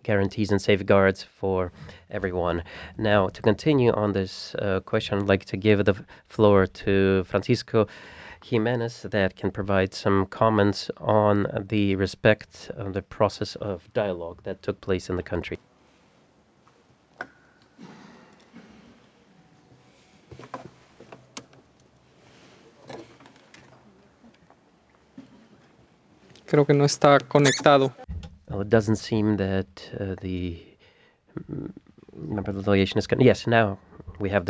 guarantees and safeguards for everyone. Now, to continue on this question, I'd like to give the floor to Francisco Jimenez that can provide some comments on the respect of the process of dialogue that took place in the country. Creo que no está conectado. Well, it doesn't seem that the member of the delegation is. Yes, now we have the